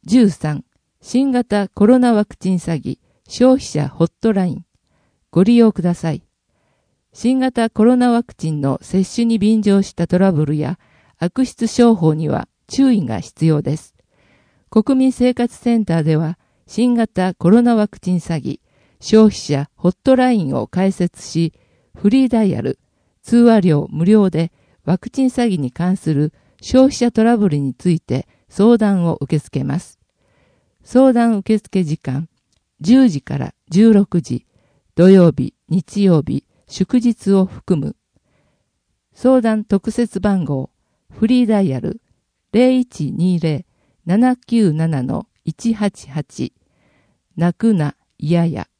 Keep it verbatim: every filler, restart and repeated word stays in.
じゅうさん、新型コロナワクチン詐欺、消費者ホットライン。ご利用ください。新型コロナワクチンの接種に便乗したトラブルや悪質商法には注意が必要です。国民生活センターでは、新型コロナワクチン詐欺、消費者ホットラインを開設し、フリーダイヤル、通話料無料でワクチン詐欺に関する消費者トラブルについて相談を受け付けます。相談受付時間、じゅうじからじゅうろくじ、土曜日、日曜日、祝日を含む。相談特設番号、フリーダイヤル ゼロいちにゼロ ななきゅうなな いちはちはち。泣くな、いやや。